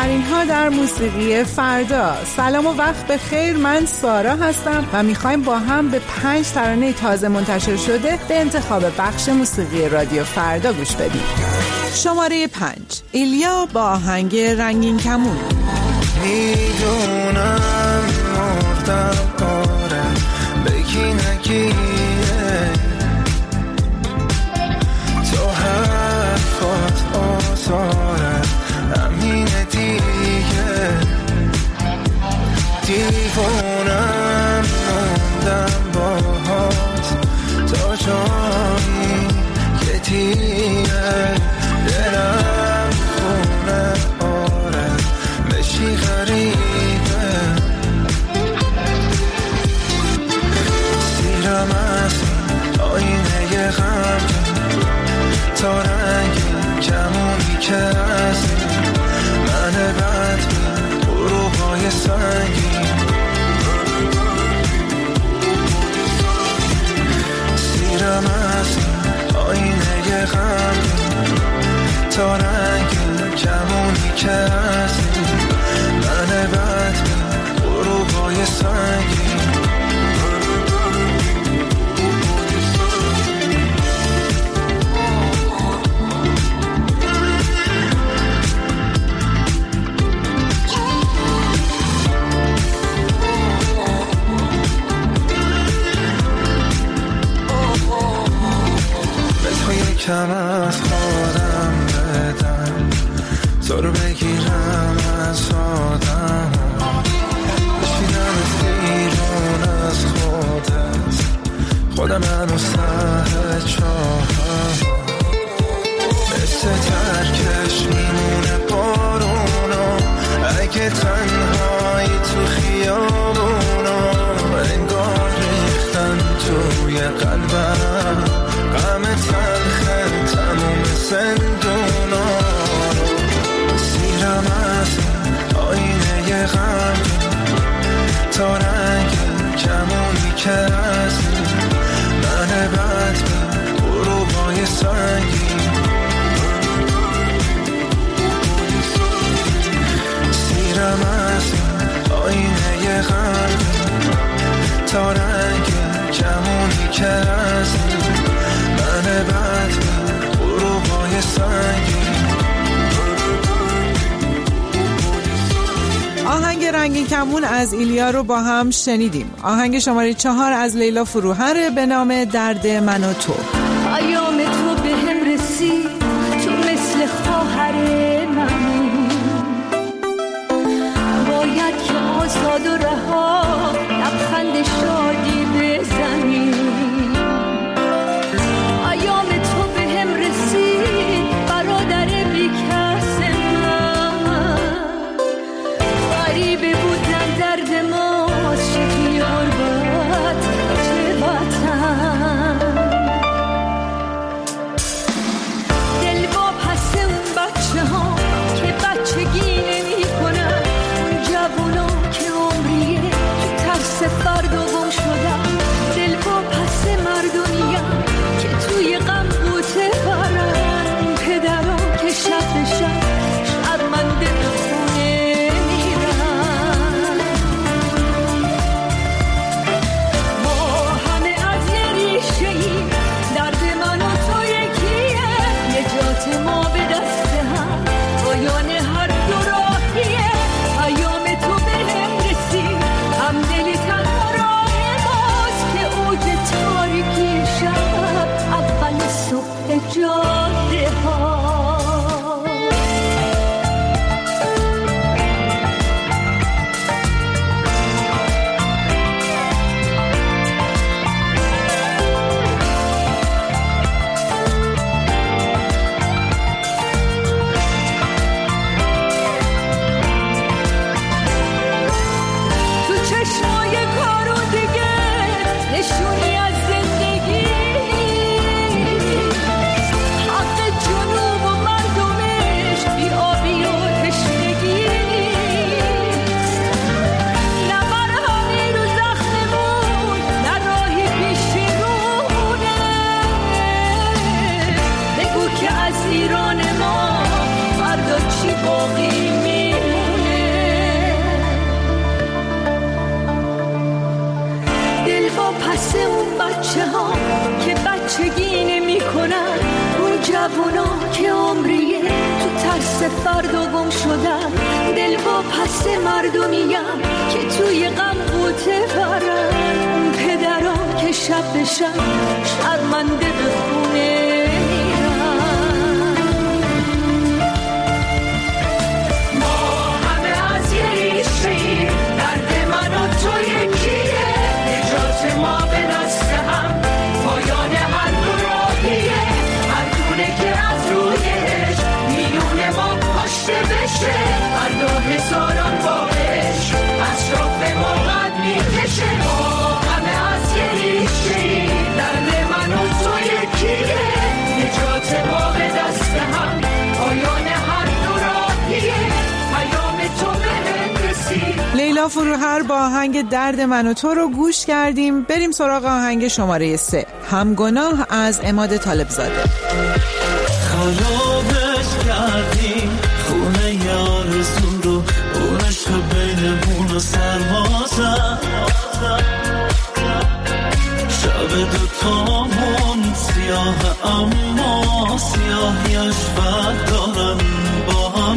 بهترین ها در موسیقی فردا. سلام و وقت بخیر، من سارا هستم و میخوایم با هم به 5 ترانه تازه منتشر شده به انتخاب بخش موسیقی رادیو فردا گوش بدیم. شماره 5، ایلیا با آهنگ رنگین کمون. میدونم مردم آره بگی نگیره تو حرفات آزاره همینه دیگه دیوونم موندم باهات تا جایی که دیگه دلم خونه آره بشی غریبه سیرم از آینه غم تا رنگ کمونی که از من بد غروبای سنگین سیرم از آینه غم تا رنگ کمونی که از من بد غروبای سنگین کم از خودم بدم تو رو بگیرم از آدم بشینم بیرون از خودم هنوز ته چاهم مثل ترکش میمونه بارونا اگه تنهایی تو خیابونا انگار ریختن توی قلبم غم تلخه تموم زندونا سیرم از آینه غم تا رنگ کمونی که از من بد غروبای سنگین سیرم از آینه غم تا رنگ کمونی که از من بد غروبای سنگین. آهنگ رنگین کمون از ایلیا رو با هم شنیدیم. آهنگ شماره 4 از لیلا فروهر به نام درد من و تو. ایام تو به هم رسید تو مثل خواهر من باید که آزاد و رها لبخند شادی بزنی ایام تو به هم رسید برادر بیکس من غریبه بودن درد ماست چه غربت چه وطن دل با پس اون بچه ها که بچگی نمی کنن اون جوونا که عمریه تو ترس فردا گم شد شبونا که عمریه تو ترس فردا گم شدن، دل با پس مردمیم که توی غم قوطه برن، اون پدران که شب به شب شرمنده به خونه میرن. ما همه از یه ریشه‌ایم، درد من و تو یکیه، نجات ما به دست هم پایان هر دو راهیه، هر دونه که از رویش میونه ما پاشته بشه، هر دو هزاران باش اطراف ما قد میکشه. ما همه از یه ریشه‌ایم، درد من و تو یکیه، نجات ما به دست هم پایان هر دو راهیه، پیام تو به رسید. لیلا فروهر با آهنگ درد من و تو رو گوش کردیم. بریم سراغ آهنگ شماره 3 همگناه از عماد طالبزاده. خرابش کردیم خونه یارزون رو، اونش بینمون و سرما زد، شب دوتامون سیاه اما سیاهیش فرق دارن با هم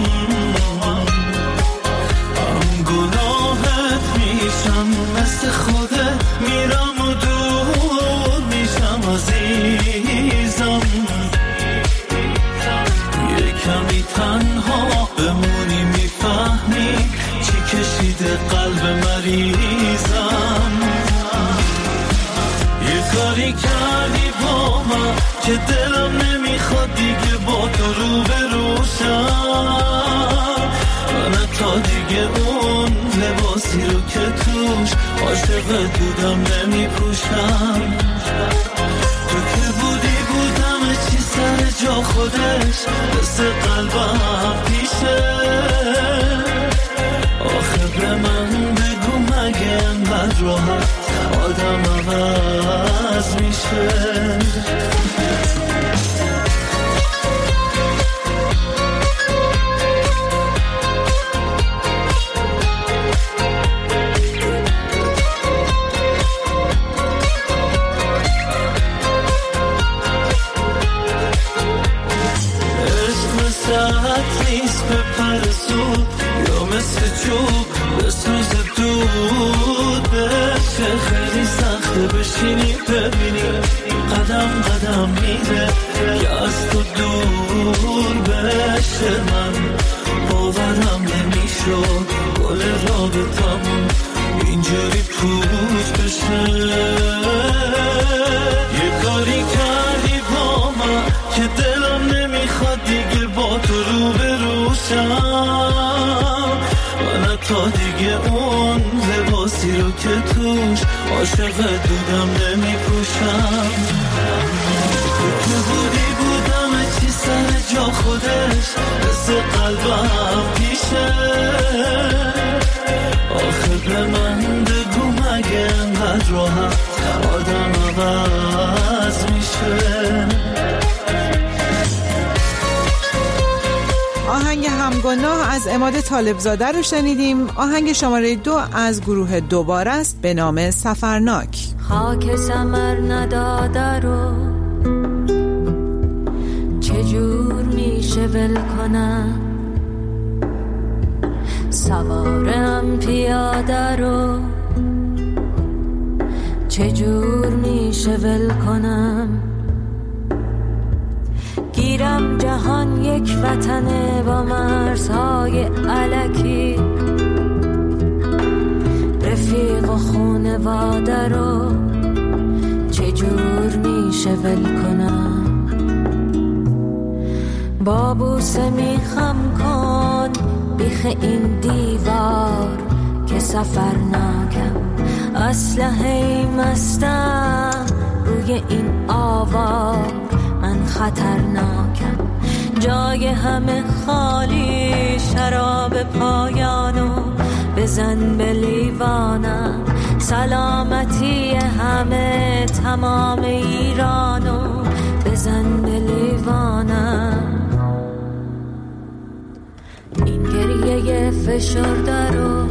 گناهت میشم مثل خوده، میرم و دور میشم عزیزم، یه کمی تنها بمونی میفهمی چی کشیده قلب مریضم. یه کاری کردی با من که دلم نمیخواد دیگه با تو رو بروشم، من تا دیگه اون لباسی رو که توش عاشقت بودم نمیپوشم. تو که بودم چی سر جا خودش مثل قلبم پیشه، آخه به من بگو مگه انقدر راحت آدم عوض میشه. نیست به پر زود یا مثل چوب بسوز دود بشه، خیلی سخته بشینی ببینی قدم قدم میره که از تو دور بشه. من باورم نمیشد گل رابطمون اینجوری پوچ بشه. یه کاری کردی با من که دلم نمیخواد دیگه با تو رو بروشم، من تا دیگه اون لباسی رو که توش عاشقت بودم نمیپوشم. تو که بودم چی سر جا خودش مثل قلبم پیشه، آخه به من بگو مگه انقدر راحت آدم عوض میشه. آهنگ همگناه از عماد طالبزاده رو شنیدیم. آهنگ شماره 2 از گروه دوباره است به نام سفرناک. خاک ثمر نداده رو چجور میشه ول کنم، سوارم پیاده رو چجور میشه ول کنم، گیرم جهان یک وطنه با مرزهای الکی، رفیق و خونواده رو چجور میشه ول کنم، با بوسه میخم کن بیخ این دیوار که سفرناکم، اسلحه مستم روی این آوار من خطرناکم، جای همه خالی شراب پایانو بزن به لیوانم، سلامتی همه تمام ایرانو بزن به لیوانم. این گریه فشرده رو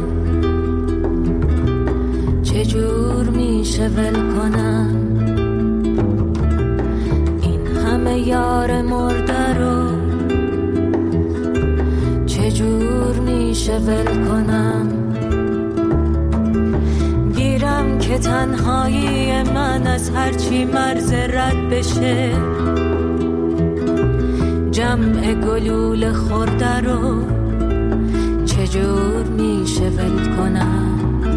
چجور میشه ول کنم، این همه یار مرده میشه ول کنم، گیرم که تنهایی من از هرچی مرز رد بشه، جمع گلوله خورده رو چجور میشه ول کنم.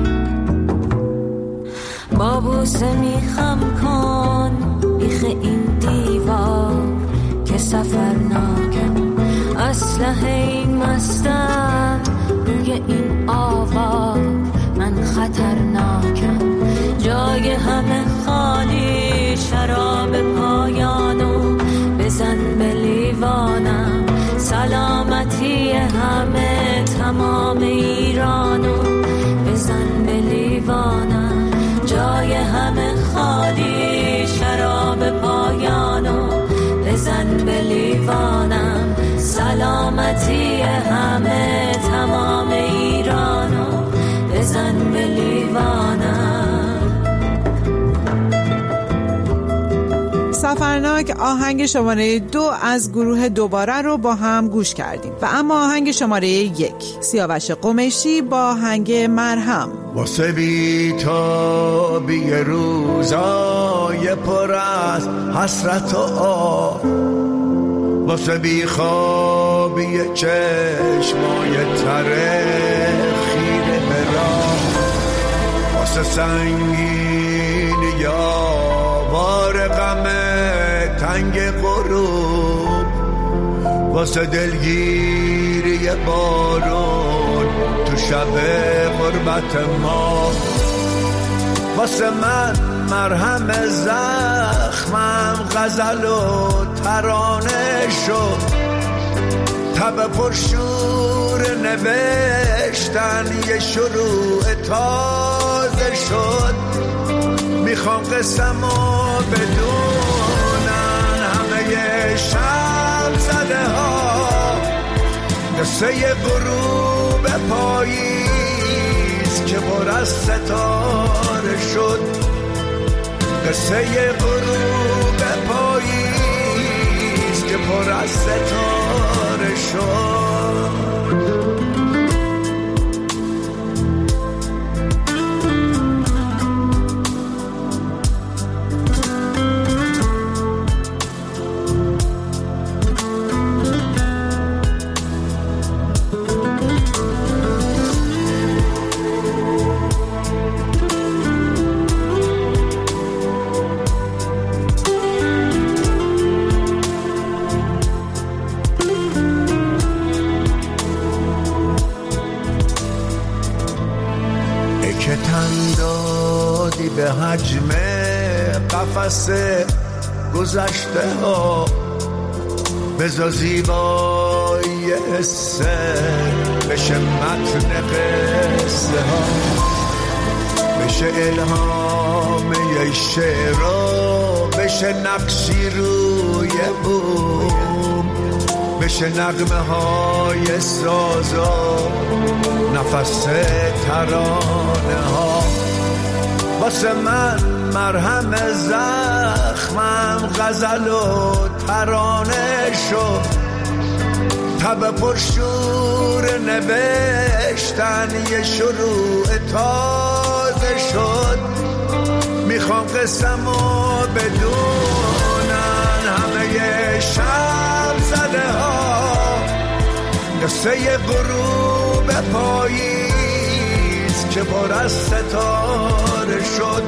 با بوسه میخم کن بیخ این دیوار که سفرناکم، اسلحه این مستم روی این آوار، من خطرناکم. جای همه خالی، شراب پایانو بزن به لیوانم، سلامتی همه تمام ایرانو بزن به لیوانم. جای همه خالی، شراب پایانو بزن به لیوانم، سلامتی همه تمام ایرانو بزن به لیوانم. سفرناک آهنگ شماره 2 از گروه دوباره رو با هم گوش کردیم و اما آهنگ شماره 1 سیاوش قمیشی با آهنگ مرهم. واسه بی‌تابی روزای پر از حسرت و آه، واسه بیخوابی چشمای تره خیره براه، واسه سنگین یاوار غم تنگ غروب، واسه دلگیری بارون تو شب غربت ما، واسه من مرهم زخمم غزل و ترانه شد، تب پرشور نوشتن یه شروع تازه شد. میخوام قسمو بدونن همه شب زده ها، قصه غروب پاییز که پر از ستاره شد، قصه غروب پاییز که پر از ستاره شد. به حجم قفس گذشته ها، بذار زیبایی حسه بشه متن قصه ها، بشه الهام یه شعرها، بشه نقشی روی بوم، بشه نغمه های سازا نفس ترانه ها. واسه من مرهم زخمم غزل و ترانه شد، تب پرشور نوشتن یه شروع تازه شد. میخوام قسمو بدونن همه شب زده ها، قصه غروب پاییز که پر از ستاره شد،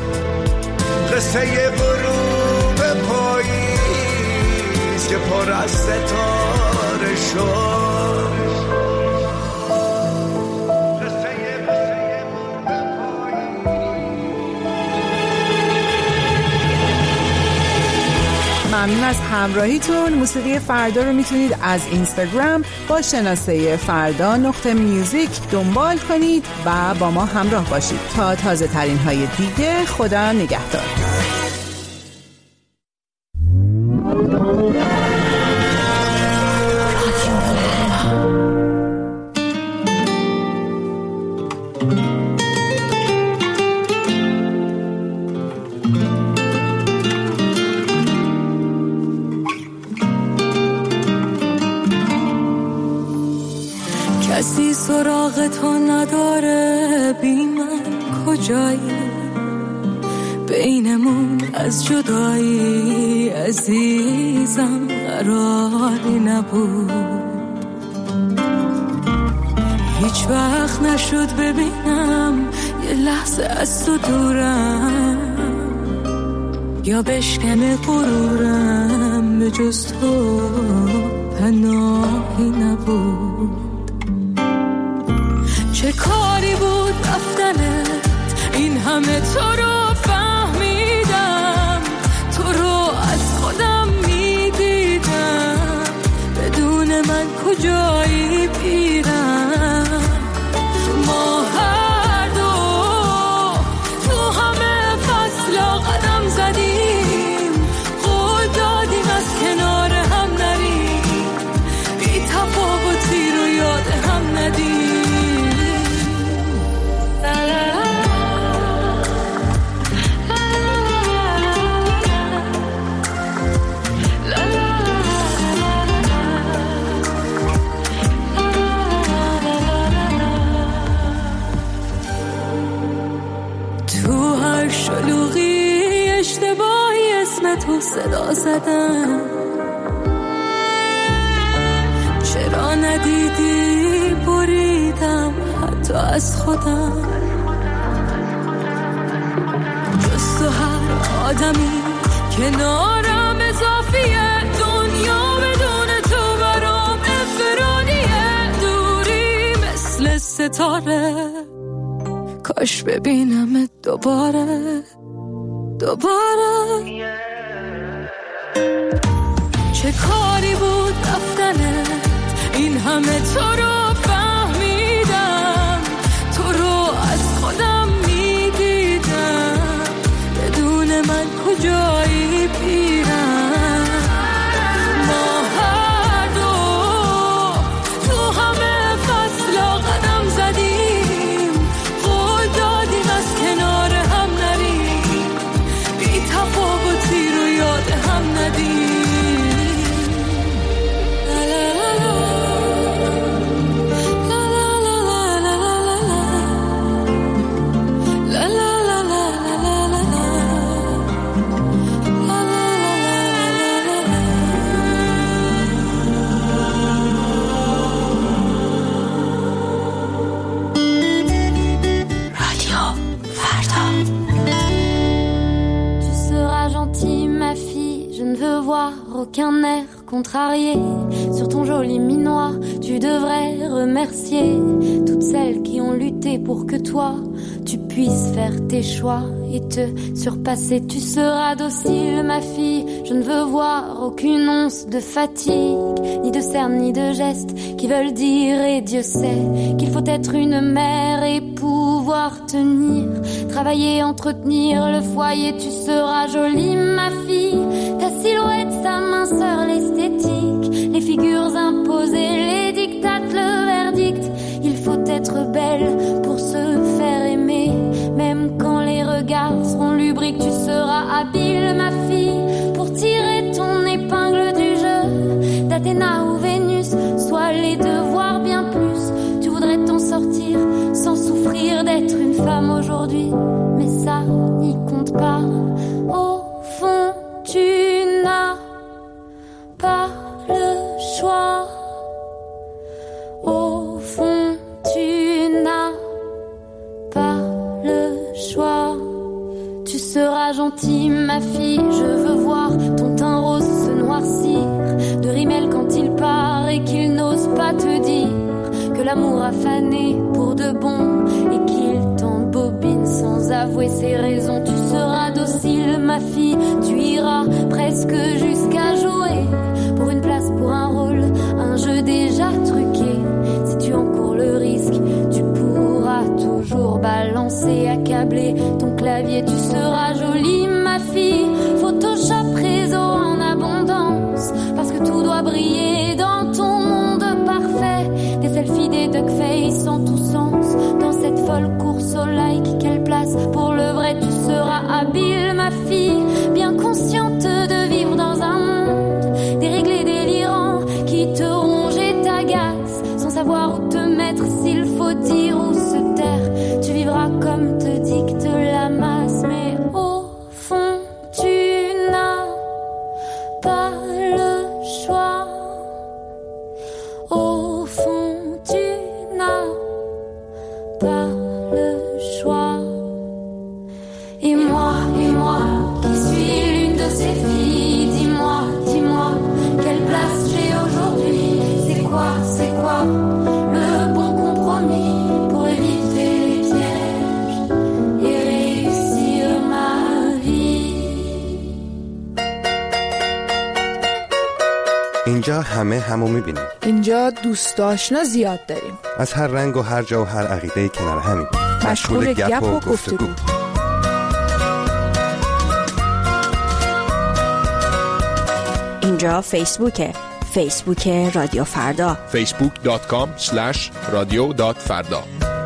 قصه غروب پاییز که پر از ستاره شد. ممنون از همراهیتون. موسیقی فردا رو میتونید از اینستاگرام با شناسه فردا.music دنبال کنید و با ما همراه باشید تا تازه ترین های دیگه. خدا نگهدار. کسی بی من کجایی؟ بینمون از جدایی عزیزم قراری نبود. هیچ وقت نشد ببینم یه لحظه از تو دورم، یا بشکنه غرورم، به جز تو پناهی نبود. چه کاری بود رفتنت، این همه تو رو فهمیدم، تو رو از خودم میدیدم، بدون من کجایی بیرم؟ ما هر دو تو همه فصلا قدم زدیم، قول دادیم از کنار هم نریم، بی تفاوتی رو یاد هم ندیم. شلوغی اشتباهی اسم تو صدا زدم، چرا ندیدی بریدم حتی از خودم. جز تو هر آدمی کنارم اضافیه، دنیا بدون تو برام انفرادیه، دوری مثل ستاره، کاش ببینم دوباره. چه کاری بود رفتنت، این همه تو رو فهمیدم، تو رو از خودم میدیدم، بدون من کجایی بیرم؟ ما هر دو تو همه فصلا قدم زدیم، قول دادیم از کنار هم نریم، بی تفاوتی رو یاد هم ندیم. Aucun air contrarié sur ton joli minois. Tu devrais remercier toutes celles qui ont lutté pour que toi tu puisses faire tes choix et te surpasser. Tu seras docile ma fille, je ne veux voir aucune once de fatigue, ni de cernes ni de gestes qui veulent dire, et Dieu sait qu'il faut être une mère et pouvoir tenir, travailler, entretenir le foyer. Tu seras jolie ma fille, ta silhouette, ta minceur, l'esthétique, les figures imposées, les dictates, le verdict. Il faut être belle pour se faire aimer, même quand les regards seront lubriques. Tu seras habile ma fille pour tirer ton épingle du jeu, d'Athéna ou Vénus, soit les devoirs bien plus. Tu voudrais t'en sortir sans souffrir d'être une femme aujourd'hui, mais ça n'y compte pas. Au fond tu n'as pas le choix. Au fond tu n'as pas le choix. Tu seras gentille ma fille, je veux voir ton teint rose se noircir de rimel quand il part et qu'il n'ose pas te dire que l'amour a fané pour de bon et qu'il t'embobine sans avouer ses raisons. Tu seras docile ma fille, tu iras presque jusqu'à jouer pour une place, pour un rôle, un jeu déjà truqué. Si tu encours le risque, tu pourras toujours balancer, accabler ton clavier. Tu seras jolie ma fille, Photoshop réseau en abondance, parce que tout doit briller dans ton monde parfait. Des selfies, des duckface en tous sens, dans cette folle course au like. Quelle place pour le vrai? Tu seras habile ma fille, bien consciente de vivre dans un monde déréglé, délirant, qui te ronge et t'agace, sans savoir où te mettre, s'il faut dire ou se taire. Tu vivras pas le choix. Au fond, tu n'as pas le choix. Et moi qui suis l'une de ces filles, dis-moi, quelle place j'ai aujourd'hui? C'est quoi le bon compromis pour éviter les pièges et réussir ma vie? اینجا همه همو میبینیم. اینجا دوست آشنا زیاد داریم. از هر رنگ و هر جا و هر عقیده کنار همین. مشغول گپ و گفتگو. اینجا فیسبوک رادیو فردا. facebook.com/radio.farda.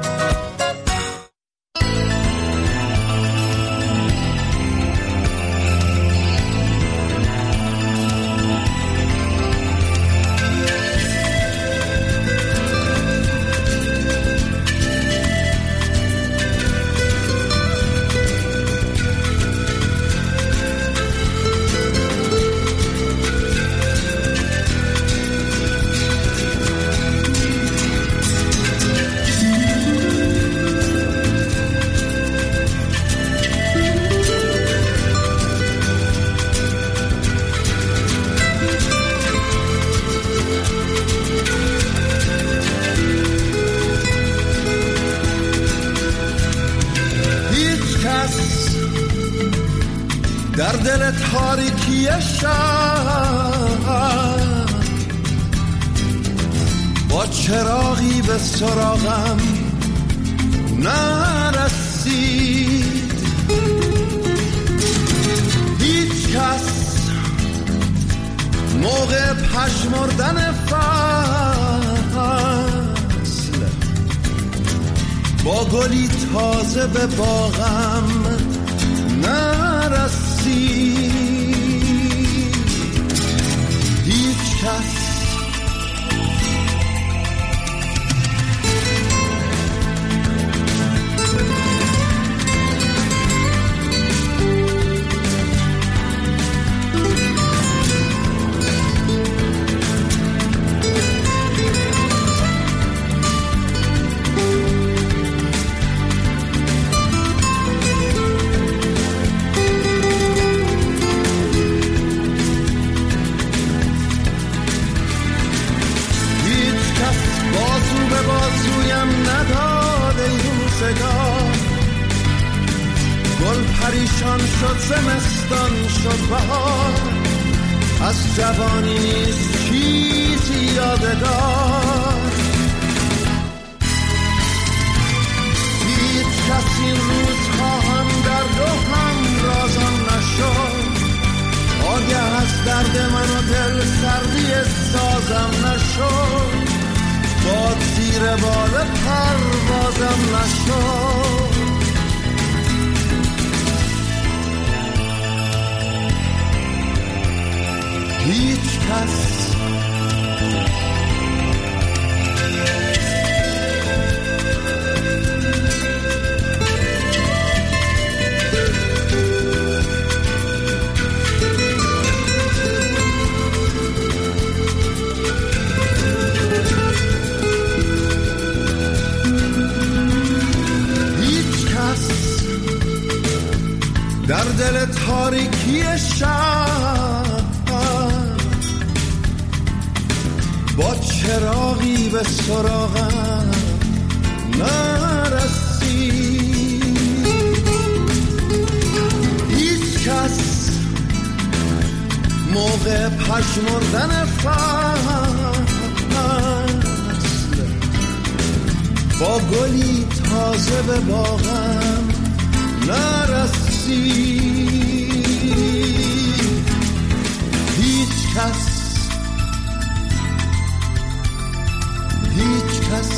در دل تاریکی شب با چراغی به سراغم نرسید. هیچ کس موقع پژمردن فصل با گلی تازه به باغم نرسید. هیچ کس گل پریشان شد، زمستان شد بهار، از جوانی نیست چیزی یادگار. هیچ کس این روزها هم درد و هم رازم نشد، آگه از درد من و دل سردی سازم نشد، باد زیر بال پروازم نشد. هیچ کس در دل تاریکی شب با چراغی به سراغم نرسید. هیچ کس موقع پژمردن فصل با گلی تازه به باغم نرسید. هیچ کس هیچ کس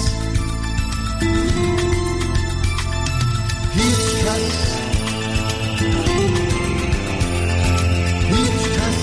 هیچ کس هیچ کس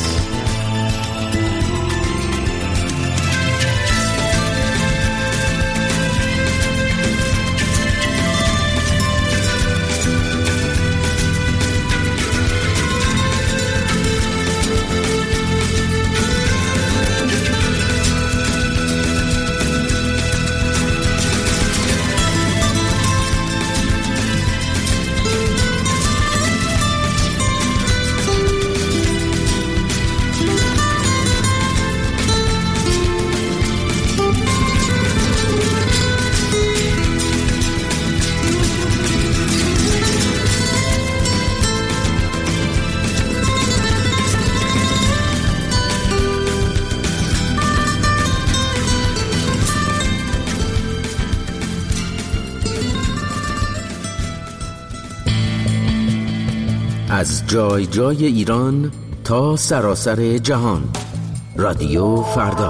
از جای جای ایران تا سراسر جهان. رادیو فردا.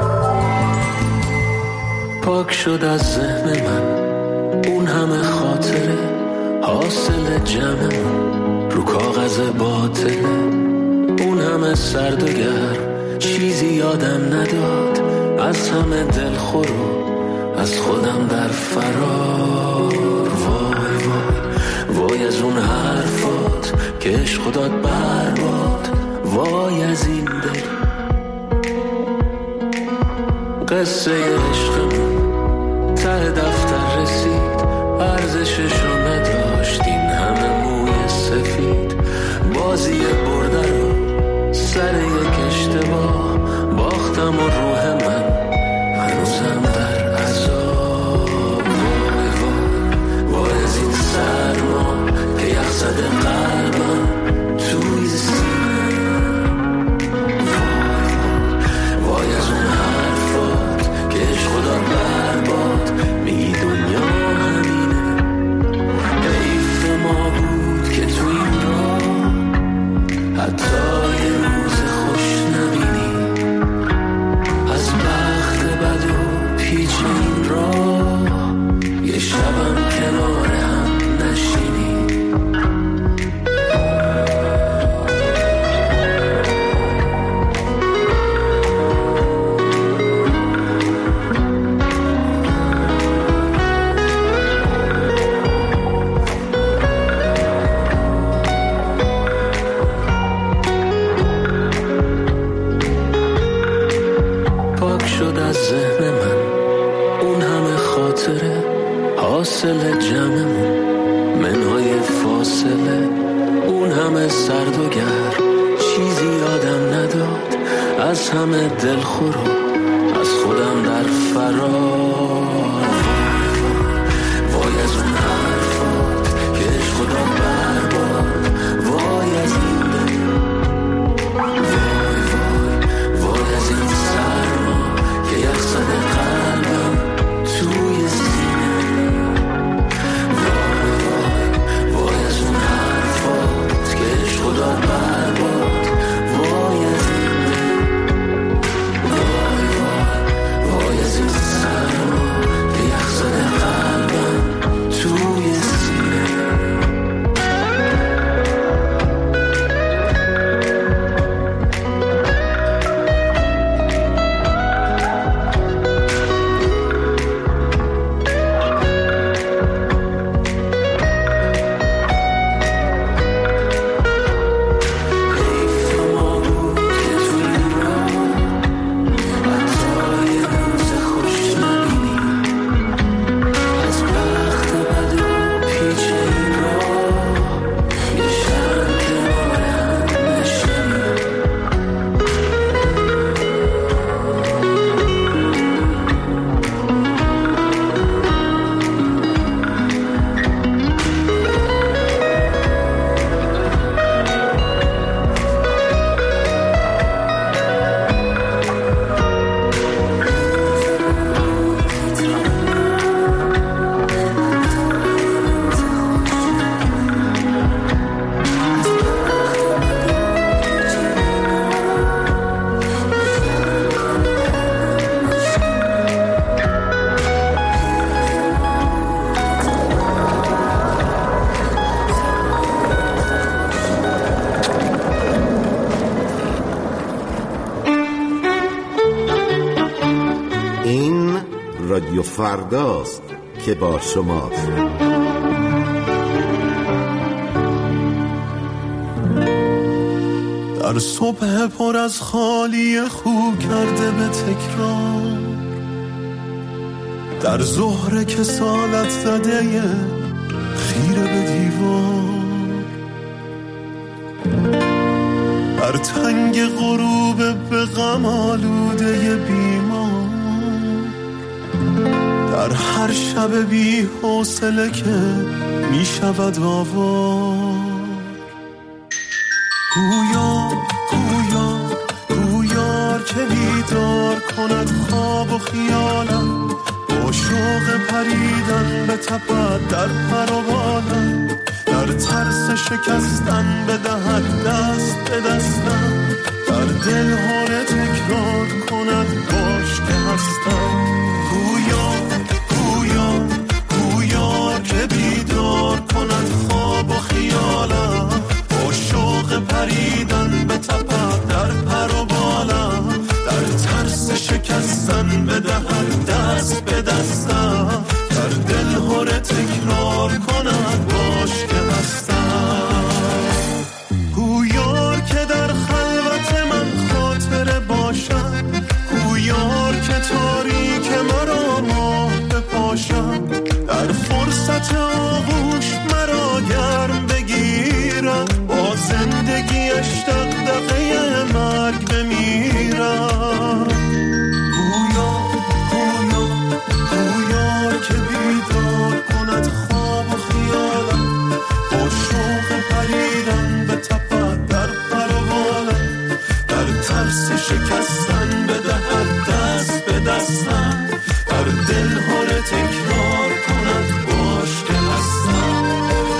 پاک شد از ذهن من اون همه خاطره، حاصل جمعمون رو کاغذ باطله. اون همه سرد و گرم چیزی یادم نداد، از همه دلخور و از خودم در فرار. وای وای وای از اون حرفات که عشق داد برباد. وای از این دل قصه عشقمون ته دفتر رسید، ارزششو نداشت این همه موی سفید. بازی برده رو سر یک اشتباه باختم و روح من هنوزم در عذاب. وای وای وای از این سرما که یخ زده قلبم توی سینه. وای وای از اون حرفات که عشق داد برباد، میگی دنیا همینه. حیف ما بود که تو این راه حتی یه روز خوش نبینی. از بخت بد و پیچ این راه یه شبم کنار هم نشینی. ذهن من اون همه خاطره، حاصل جمعمون منهای فاصله. اون همه سرد و گرم چیزی یادم نداد، از همه دلخور و از خودم در فرار. وای از اون حرفات که عشق داد برباد. وای از این دل، وای وای وای از این سرما که یخ زده قلبم توی سینه. وای وای وای از اون حرفات که عشق داد برباد. وای از این دل، وای وای وای از این سرما که یخ زده قلبم توی سینه. رادیو فرداست که با شماست. در صبح پر از خالی خو کرده به تکرار، در ظهر کسالت زده خیره به دیوار، در تنگ غروب به غم آلوده بیمار، در هر شب بی حوصله که می شود آوار. گویار که بیدار کند خواب و خیالم، با شوق پریدن به تپد در پر و بالم، در ترس شکستن بدهد دست به دستم، در دل هاره تکرار کند باش که هستم. گویا گویا گویا که بیدار کند خواب و خیالم، با شوق پریدن به تپد در پر و بالم، در ترس شکستن بدهد دست به دستم، در دل هاره تکرار کند باش که هستم. گویار که در خلوت من خاطره باشم، گویار که تاریک مرا ماه بپاشم، در فرصت آغوش مرا گرم بگیرم، با زندگیش دغدغه مرگ بمیرم. گویا گویا گویا که بیدار کند خواب و خیالم، با شوق پریدن به تپد در پر و بالم، در ترس شکستن بدهد دست به دستم، در دل هاره تکرار کند باش که هستم.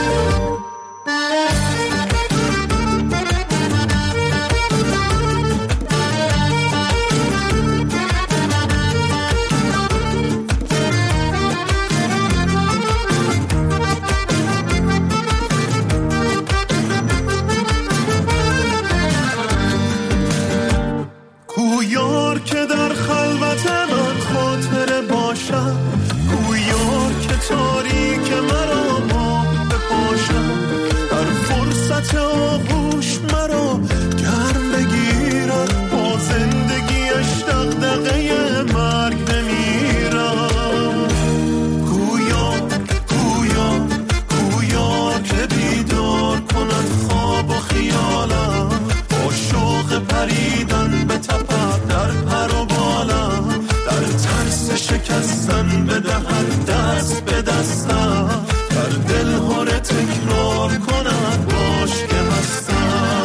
گویار که در خلوت من خاطره باشم، گویار که تاریک مرا ماه بپاشم، در فرصت آغوش مرا گرم بگیرد، با زندگیش دغدغه مرگ بمیرم. گویا گویا گویا که بیدار کند خواب و خیالم، با شوق پریدن به تپد در پر و بالم، در ترس شکستن بدهد دست به دستم، در دل هاره تکرار کند باش که هستم.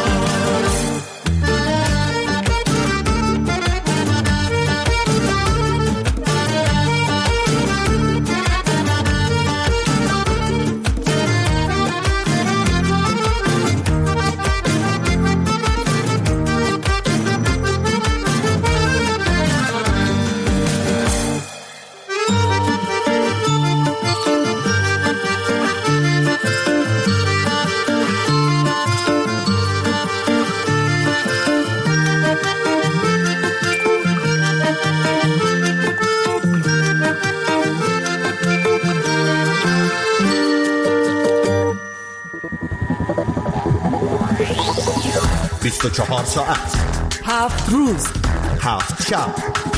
چهار ساعت 7 روز 7 شب،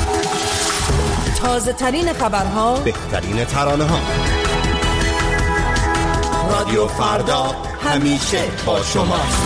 تازه ترین خبرها، بهترین ترانه ها. رادیو فردا همیشه با شماست.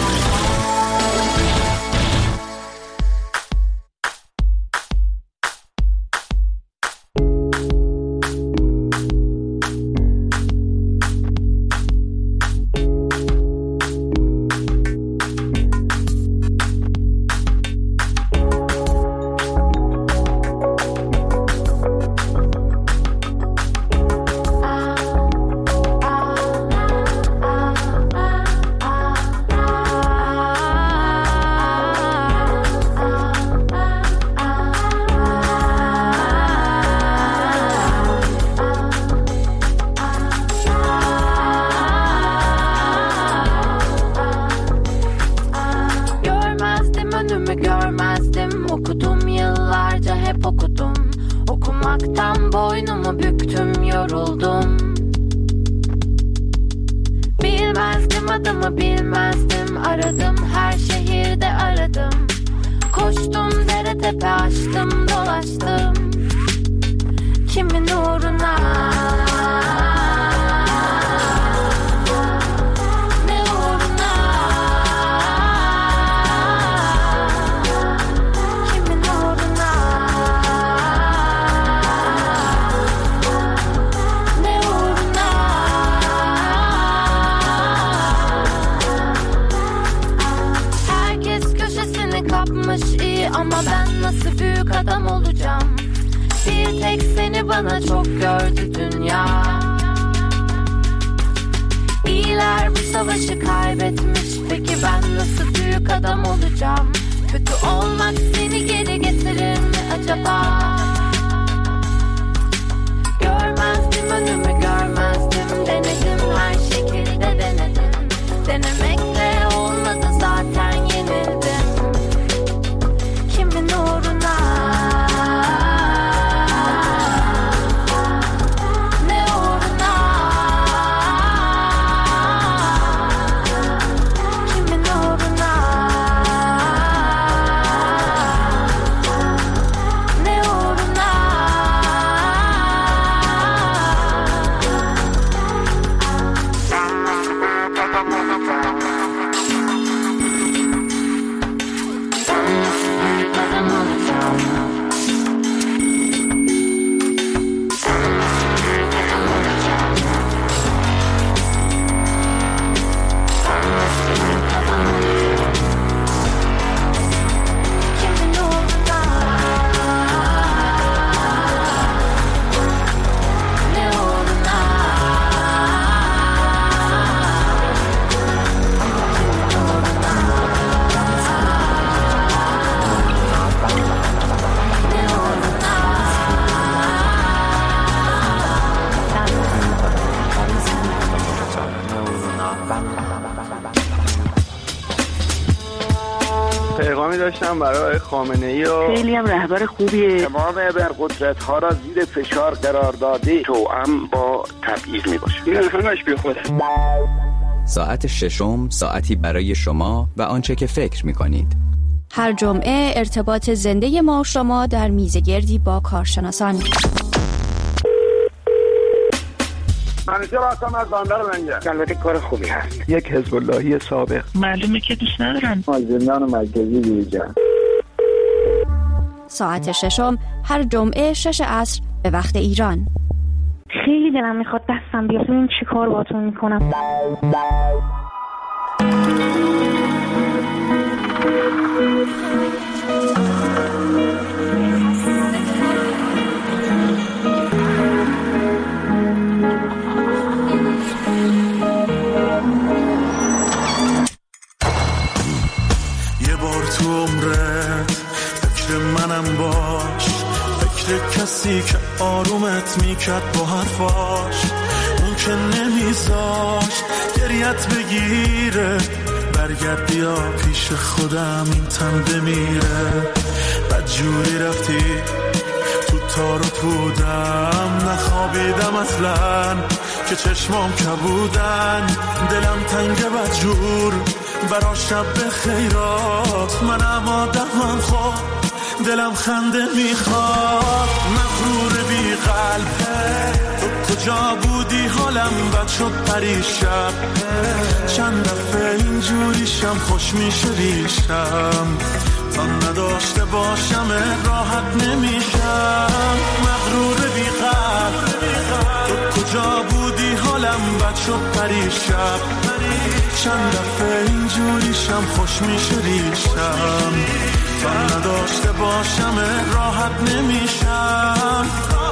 Ama ben nasıl büyük adam olacağım? Bir tek seni bana çok gördü dünya. İyiler bu savaşı kaybetmiş. Peki ben nasıl büyük adam olacağım? Kötü olmak seni geri getirir mi acaba? Görmezdim önümü görmezdim. Denedim her şekilde denedim. Denemekle olmadı zaten yenildim. Kimin uğruna? Ne uğruna? Kimin uğruna? Ne uğruna? پیغامی داشتم برای خامنه‌ای و خیلی هم رهبر خوبیه. تمام ابرقدرت‌ها را زیر فشار قرار داده توأم با تبعیض میباشه. این همش بیخوده. ساعت ششم ساعتی برای شما و آنچه که فکر می‌کنید. هر جمعه ارتباط زنده ما و شما در میزگردی با کارشناسان. منیجر هستم از بندر لنگر. البته کار خوبی هست. یک حزب اللهی سابق. معلومه که دوست ندارن. از زندان مرکزی بیرون. ساعت ششم هر جمعه 6 عصر به وقت ایران. خیلی دلم میخواد دستم بیاد ببینم چی کار باهاتون میکنم. یه بار تو عمرت فکر منم باش، فکر کسی که آرومت میکرد با حرفاش، اون که نمیذاشت گریت بگیره، برگرد بیا پیش خودم این تن بمیره. بدجوری رفتی تو تار و پودم، نخوابیدم اصلا که چشمام کبودن، دلم تنگ بدجور برا شب خیرات، منم آدمم خود دلم خنده میخواد. مغرور بی قلب تو کجا بودی حالم بد شد پریشب، چند دفعه اینجوریشم خوش میشه ریشم، تا نداشته باشم راحت نمیشم. مغرور بی قلب تو کجا بودی حالم بد شد پریشب، چند دفعه اینجوریشم خوش میشه ریشم، تا نداشته باشم راحت نمیشم.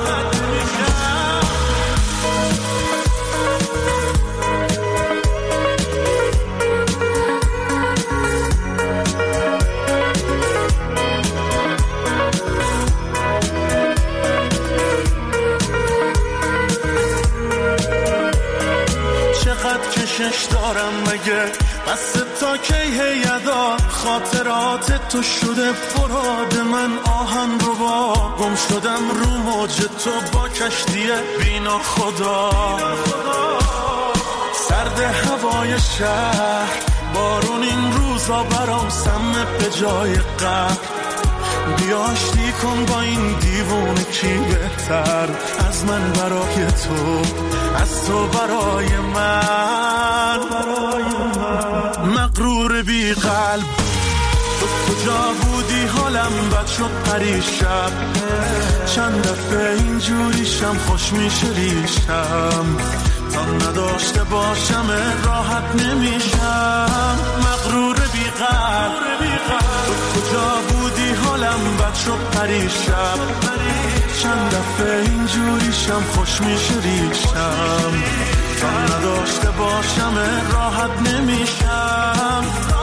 چقدر کشش دارم مگه بس تا کی هیدا، خاطرات تو شده فراد من آهن رو با، گم شدم رو موج تو با کشتی بینا خدا. سرد هوای شهر بارون این روزا برام سمه به جای قهر، بیا آشتی کن با این دیوونه کی بهتر از من برای تو، از تو برای من. مغرور بی قلب تو کجا بودی حالم بد شد پریشب، چند دفعه اینجوریشم خوش میشه ریشم، تا نداشته باشم راحت نمیشم. مغرور بی قلب تو کجا بودی حالم بد شد پریشب، چند دفعه اینجوریشم خوش میشه ریشم، تا نداشته باشم راحت نمیشم.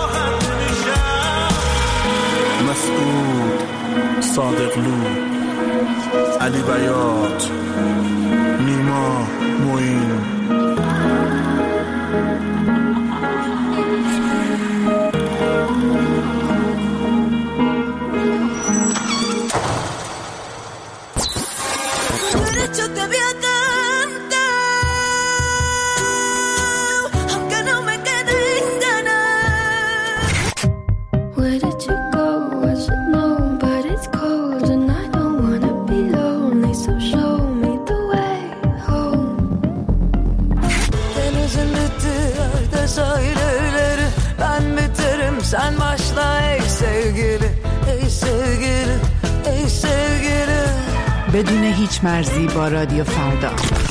مسعود، صادقلو، علی بیات، نیما، معین. Sen başla ey sevgili, ey sevgili, ey sevgili. بدون هیچ مرزی با رادیو فردا.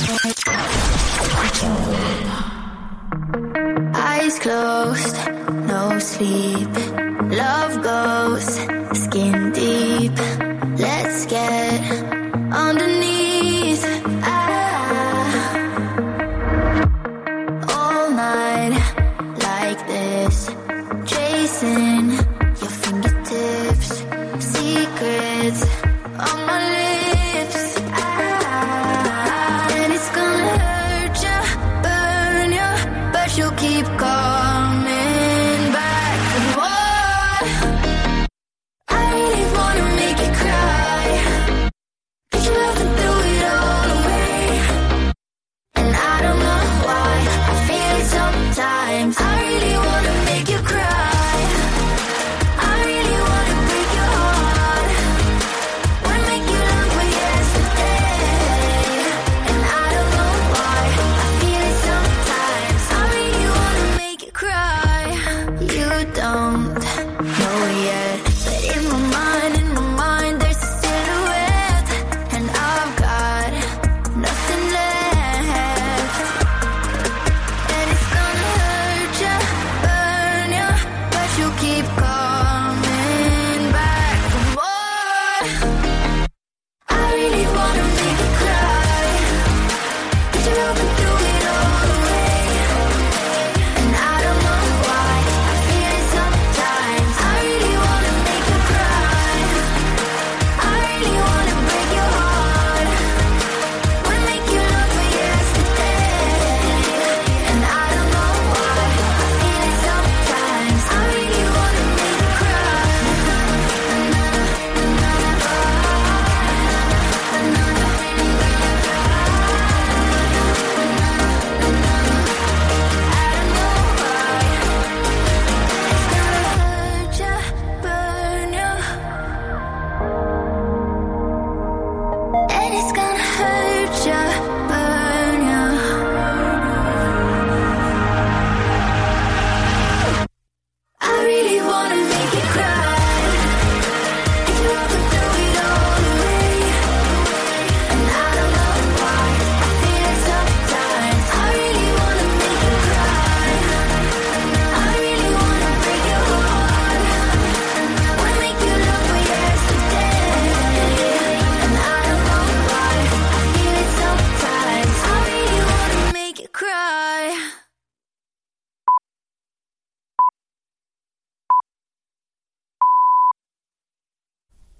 Eyes closed, no sleep. Love goes skin deep. Let's get underneath. All night like this. Chasing your fingertips, secrets